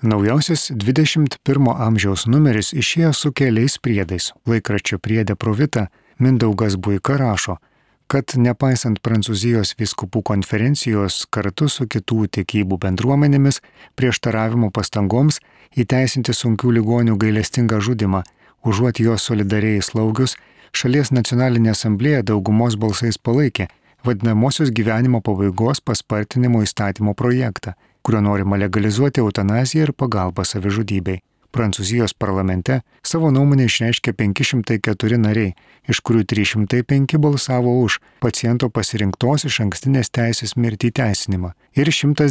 Naujausias 21 amžiaus numeris išėjo su keliais priedais. Laikraščio priede Provita Mindaugas Buika rašo, kad nepaisant Prancūzijos vyskupų konferencijos kartu su kitų tikybų bendruomenėmis prieštaravimo pastangoms įteisinti sunkių ligonių gailestingą žudymą, užuot juos solidariai slaugius, šalies nacionalinė asamblėja daugumos balsais palaikė vadinamosios gyvenimo pabaigos paspartinimo įstatymo projektą, kuriuo norima legalizuoti eutanaziją ir pagalbą savižudybei. Prancūzijos parlamente savo nuomonę išreiškė 504 nariai, iš kurių 305 balsavo už paciento pasirinktos išankstinės teisės mirti įteisinimą ir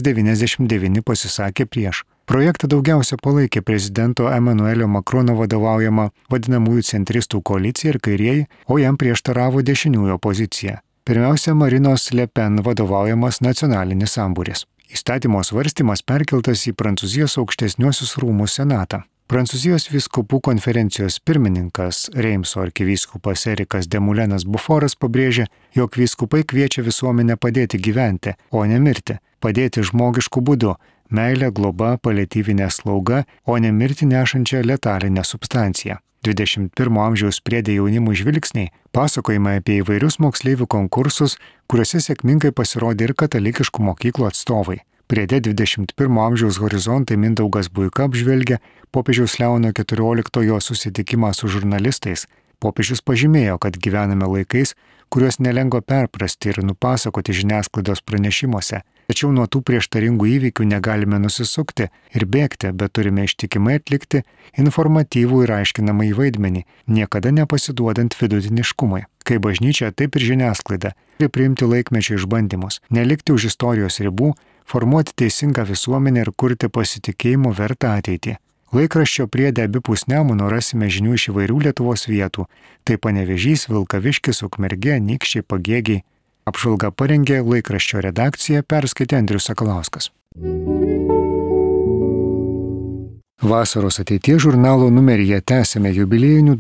199 pasisakė prieš. Projektą daugiausia palaikė prezidento Emmanuelio Macrono vadovaujama vadinamųjų centristų koalicija ir kairieji, o jam prieštaravo dešiniųjų opozicija. Pirmiausia, Marinos Le Pen vadovaujamas nacionalinis sambūris. Įstatymo svarstymas perkeltas į Prancūzijos aukštesniuosius rūmus senatą. Prancūzijos vyskupų konferencijos pirmininkas Reimso arkivyskupas Erikas Demulenas Buforas pabrėžė, jog vyskupai kviečia visuomenę padėti gyventi, o ne mirti, padėti žmogišku būdu, meilė, globa, paliatyvinė slauga, o ne mirti nešančią letalinę substanciją. 21 amžiaus priede jaunimų žvilgsniai pasakojimai apie įvairius moksleivių konkursus, kuriuose sėkmingai pasirodė ir katalikiškų mokyklų atstovai. Priede 21 amžiaus horizontai Mindaugas Buika apžvelgia popiežiaus Leono XIV susitikimą su žurnalistais. Popiežius pažymėjo, kad gyvename laikais, kuriuos nelengva perprasti ir nupasakoti žiniasklaidos pranešimuose. Tačiau nuo tų prieštaringų įvykių negalime nusisukti ir bėgti, bet turime ištikimai atlikti informatyvų ir aiškinamąjį vaidmenį, niekada nepasiduodant vidutiniškumui. Kaip bažnyčia, taip ir žiniasklaida turi priimti laikmečio išbandymus, nelikti už istorijos ribų, formuoti teisingą visuomenę ir kurti pasitikėjimo vertą ateitį. Laikraščio priede abipus Nemuno rasime žinių iš įvairių Lietuvos vietų, tai Panevėžys, Vilkaviškis, Ukmergė, Anykščiai, Pagėgiai. Apžvalgą parengė laikraščio redakcija, perskaitė Andrius Sakalauskas. Vasaros ateities žurnalo numeryje tęsime jubiliejinių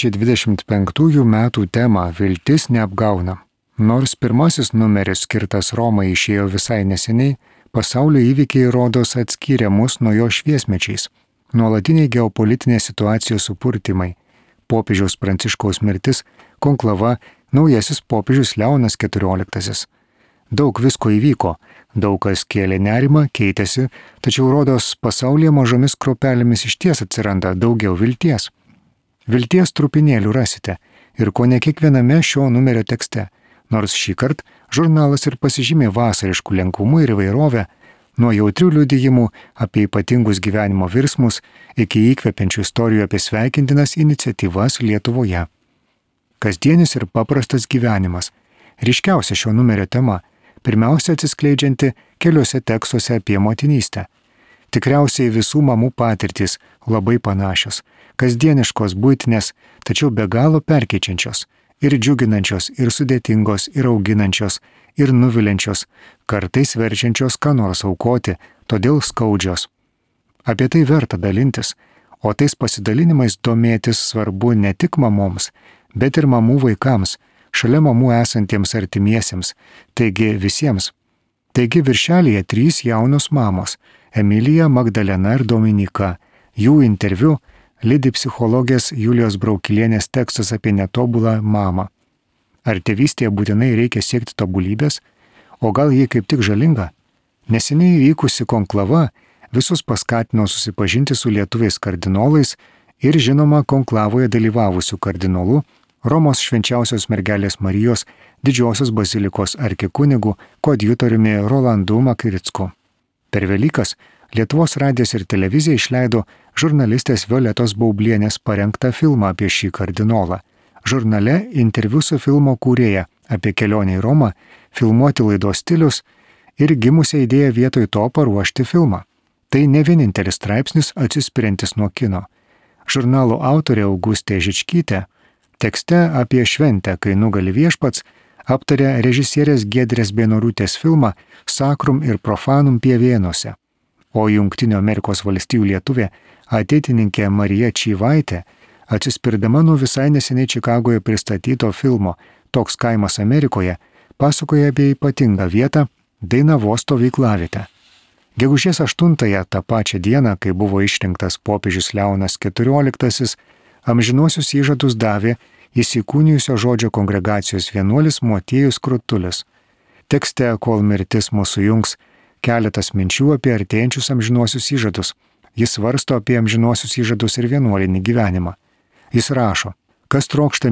2025 metų temą Viltis neapgauna. Nors pirmasis numeris skirtas Romai išėjo visai neseniai, pasaulio įvykiai rodos atskyrė mus nuo jo šviesmečiais. Nuolatiniai geopolitinės situacijos supurtimai, popiežiaus Pranciškaus mirtis, konklava, naujasis popiežius Leonas XIV. Daug visko įvyko, daug kas kėlė nerimą, keitėsi, tačiau rodos pasaulyje mažomis kruopelėmis išties atsiranda daugiau vilties. Vilties trupinėlių rasite ir kone kiekviename šio numerio tekste, nors šįkart žurnalas ir pasižymė vasariškų lengvumu ir įvairovę, nuo jautrių liudijimų apie ypatingus gyvenimo virsmus iki įkvepiančių istorijų apie sveikintinas iniciatyvas Lietuvoje. Kasdienis ir paprastas gyvenimas. Ryškiausia šio numerio tema, pirmiausia atsiskleidžianti keliuose tekstuose apie motinystę. Tikriausiai visų mamų patirtys labai panašios, kasdieniškos, buitinės, tačiau be galo perkeičiančios, ir džiuginančios, ir sudėtingos, ir auginančios, ir nuviliančios, kartais verčiančios ką nors aukoti, todėl skaudžios. Apie tai verta dalintis, o tais pasidalinimais domėtis svarbu ne tik mamoms, bet ir mamų vaikams, šalia mamų esantiems artimiesiems, taigi visiems. Taigi viršelyje 3 jaunos mamos – Emilija, Magdalena ir Dominika. Jų interviu lydi psichologės Julijos Braukilienės tekstas apie netobulą mamą. Ar tėvystėje būtinai reikia siekti tobulybės, o gal ji kaip tik žalinga? Neseniai įvykusi konklava visus paskatino susipažinti su lietuviais kardinolais ir žinoma konklavoje dalyvavusių kardinolų Romos švenčiausios mergelės Marijos didžiosios bazilikos arkikunigu koadjutoriumi Rolandu Makricku. Per Velykas Lietuvos radijas ir televizija išleido žurnalistės Violetos Baublienės parengtą filmą apie šį kardinolą. Žurnale interviu su filmo kūrėja apie kelionę į Romą, filmuoti laidos stilius ir gimusią idėją vietoj to paruošti filmą. Tai ne vienintelis straipsnis atsispiriantis nuo kino. Žurnalo autorė Augustė Žičkytė tekste apie šventę, kai nugali viešpats, aptarė režisierės Giedrės Beinoriūtės filmą Sacrum ir Profanum Pievėnuose. O Jungtinių Amerikos valstijų lietuvė ateitininkė Marija Čyvaitė, atsispirdama nuo visai neseniai Čikagoje pristatyto filmo Toks kaimas Amerikoje, pasakoja apie ypatingą vietą Dainavos stovyklavietę. Gegužės 8-ąją, tą pačią dieną, kai buvo išrinktas popiežius Leonas XIV, amžinuosius įžadus davė įsikūnijusio žodžio kongregacijos vienuolis Motiejus Krutulis. Tekste, kol mirtis mūsų jungs, keletas minčių apie artėjančius amžinuosius įžadus. Jis svarsto apie amžinuosius įžadus ir vienuolinį gyvenimą. Jis rašo, kas trokšta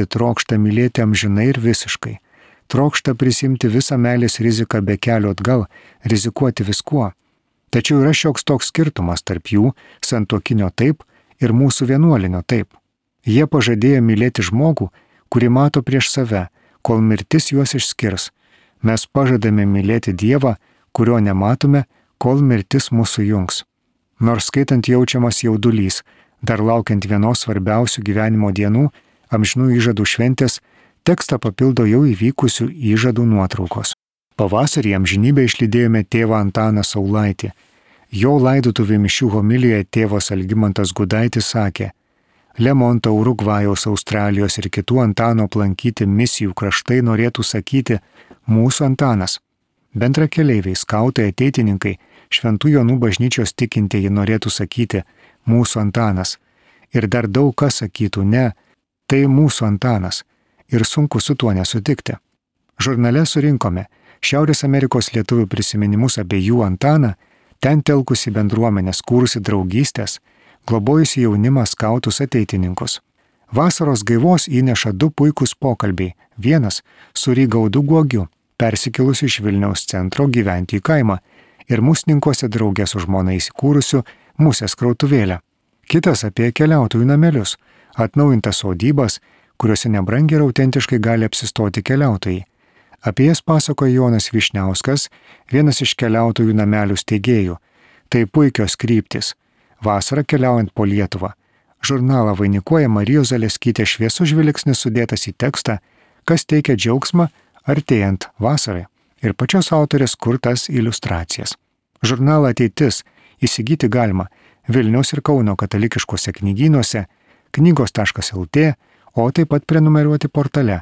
mylėti amžinai ir visiškai. Trokšta prisimti visą meilės riziką be kelio atgal, rizikuoti viskuo. Tačiau yra šioks toks skirtumas tarp jų, santuokinio taip ir mūsų vienuolinio taip. Jie pažadėjo mylėti žmogų, kurį mato prieš save, kol mirtis juos išskirs. Mes pažadame mylėti Dievą, kurio nematome, kol mirtis mūsų jungs. Nors skaitant jaučiamas jaudulys, dar laukiant vienos svarbiausių gyvenimo dienų, amžinų įžadų šventės, tekstą papildo jau įvykusių įžadų nuotraukos. Pavasarį amžinybę išlydėjome tėvą Antaną Saulaitį. Jo laidotuvių mišių homilijoje tėvas Algimantas Gudaitis sakė, Lemonto, Urugvajaus, Australijos ir kitų Antano aplankyti misijų kraštai norėtų sakyti mūsų Antanas. Bendrakeleiviai, skautai, ateitininkai, Šventų Jonų bažnyčios tikintieji norėtų sakyti mūsų Antanas. Ir dar daug kas sakytų ne, tai mūsų Antanas. Ir sunku su tuo nesutikti. Žurnale surinkome Šiaurės Amerikos lietuvių prisiminimus apie jų Antaną, ten telkusi bendruomenės, kūrusi draugystės, globojusi jaunimą, skautus, ateitininkus. Vasaros gaivos įneša du puikūs pokalbiai. Vienas su Rygaudu Guogiu, persikilusiu iš Vilniaus centro gyventi į kaimą ir Musninkuose draugė su žmona įsikūrusiu Musės krautuvėlę. Kitas apie keliautojų namelius, atnaujintas sodybas, kuriuose nebrangiai ir autentiškai gali apsistoti keliautojai. Apie jas pasakoja Jonas Vyšniauskas, vienas iš keliautojų namelių steigėjų. Tai puikios kryptis. Vasarą keliaujant po Lietuvą. Žurnalą vainikuoja Marijos Zaleskytės šviesus žvilgsnis sudėtas į tekstą, kas teikia džiaugsmą artėjant vasarai, ir pačios autorės kurtas iliustracijas. Žurnalą Ateitis įsigyti galima Vilniaus ir Kauno katalikiškuose knygynuose, knygos.lt, o taip pat prenumeruoti portale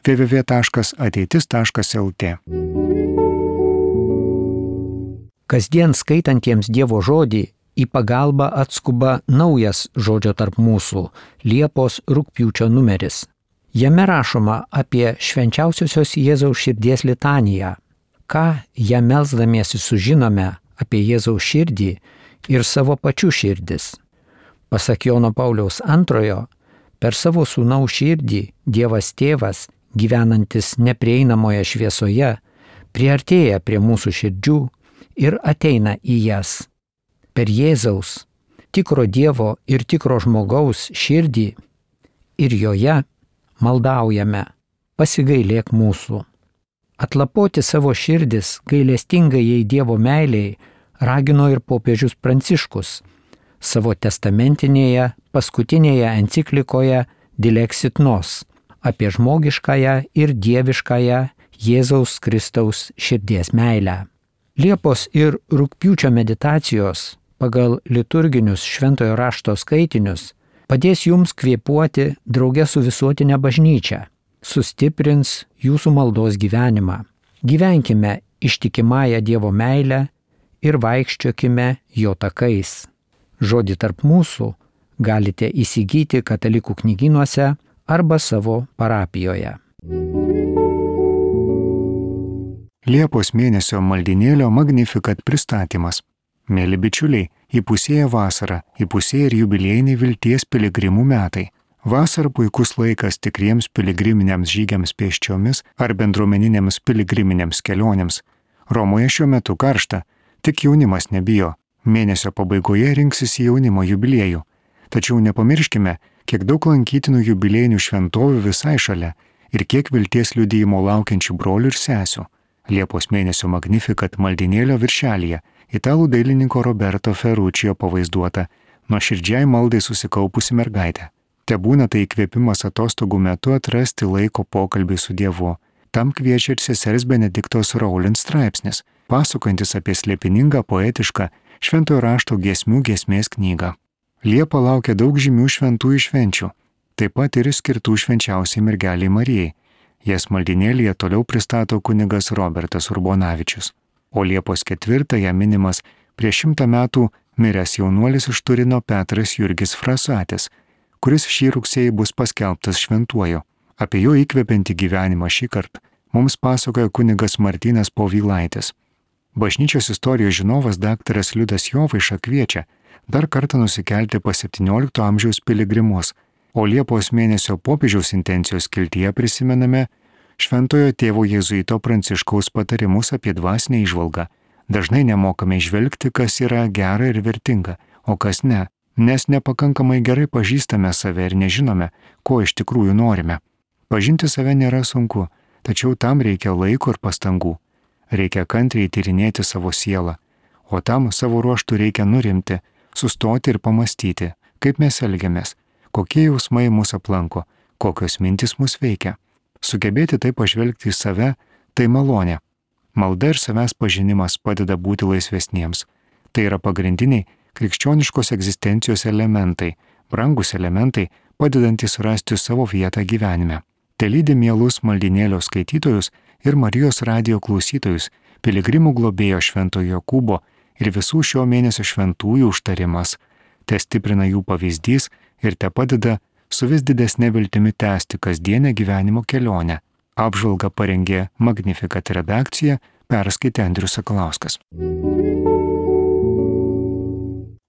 www.ateitis.lt. Kasdien skaitantiems Dievo žodį į pagalbą atskuba naujas žodžio tarp mūsų Liepos rugpjūčio numeris. Jame rašoma apie švenčiausiosios Jėzaus širdies litaniją. Ką ją melsdamiesi sužinome apie Jėzaus širdį ir savo pačių širdis. Pasak Jono Pauliaus II, per savo sūnaus širdį Dievas Tėvas, gyvenantis neprieinamoje šviesoje, priartėja prie mūsų širdžių ir ateina į jas. Per Jėzaus, tikro Dievo ir tikro žmogaus širdį ir joje maldaujame, pasigailėk mūsų. Atlapoti savo širdis gailestingajai Dievo meiliai ragino ir popiežius Pranciškus savo testamentinėje paskutinėje enciklikoje Dilexit Nos apie žmogiškąją ir dieviškąją Jėzaus Kristaus širdies meilę. Liepos ir rugpjūčio meditacijos pagal liturginius šventojo rašto skaitinius padės jums kvėpuoti drauge su visuotinė bažnyčia, sustiprins jūsų maldos gyvenimą. Gyvenkime ištikimąją Dievo meilę ir vaikščiokime jo takais. Žodį tarp mūsų galite įsigyti katalikų knygynuose arba savo parapijoje. Liepos mėnesio maldinėlio Magnificat pristatymas. Mėly bičiuliai, įpusėja vasara, įpusėja ir jubiliejiniai vilties piligrimų metai. Vasara puikus laikas tikriems piligriminiams žygiams pėsčiomis ar bendruomeninėms piligriminėms kelionėms. Romoje šiuo metu karšta, tik jaunimas nebijo. Mėnesio pabaigoje rinksis į jaunimo jubiliejų. Tačiau nepamirškime, kiek daug lankytinų jubiliejinių šventovių visai šalia ir kiek vilties liudijimo laukiančių brolių ir sesių. Liepos mėnesio Magnificat maldinėlio viršelyje italų dailininko Roberto Ferruccio pavaizduota nuoširdžiai maldai susikaupusi mergaitė. Tebūna tai įkvėpimas atostogų metu atrasti laiko pokalbį su Dievu. Tam kviečia ir sesers Benediktos Rowland straipsnis, pasakojantis apie slėpiningą poetišką šventojo rašto giesmių giesmės knygą. Liepą laukia daug žymių šventųjų švenčių, taip pat ir skirtų švenčiausiai mergeliai Marijai. Jas maldinėlyje toliau pristato kunigas Robertas Urbonavičius. o Liepos 4 minimas prieš 100 metų miręs jaunuolis iš Turino Petras Jurgis Frasatis, kuris šį rugsėjį bus paskelbtas šventuoju. Apie jo įkvepiantį gyvenimą šįkart mums pasakoja kunigas Martynas Povilaitis. Bažnyčios istorijos žinovas daktaras Liudas Jovaiša kviečia dar kartą nusikelti pas 17 amžiaus piligrimus, o Liepos mėnesio popiežiaus intencijos skiltyje prisimename šventojo tėvo jėzuito Pranciškaus patarimus apie dvasinę įžvalgą. Dažnai nemokame žvelgti, kas yra gera ir vertinga, o kas ne, nes nepakankamai gerai pažįstame save ir nežinome, ko iš tikrųjų norime. Pažinti save nėra sunku, tačiau tam reikia laiko ir pastangų. Reikia kantriai tyrinėti savo sielą, o tam savo ruožtų reikia nurimti, sustoti ir pamastyti, kaip mes elgiamės, kokie jausmai mus aplanko, kokios mintis mus veikia. Sugebėti tai pažvelgti į save – tai malonė. Malda ir savęs pažinimas padeda būti laisvesniems. Tai yra pagrindiniai krikščioniškos egzistencijos elementai, brangus elementai, padedantis rasti savo vietą gyvenime. Telydi mielus maldinėlio skaitytojus ir Marijos radijo klausytojus, piligrimų globėjo Šventojo Jokūbo ir visų šio mėnesio šventųjų užtarimas. Te stiprina jų pavyzdys ir te padeda su vis didesnė viltimi tęsti kasdienę gyvenimo kelionę. Apžvalgą parengė Magnificat redakcija, perskaitė Andrius Sakalauskas.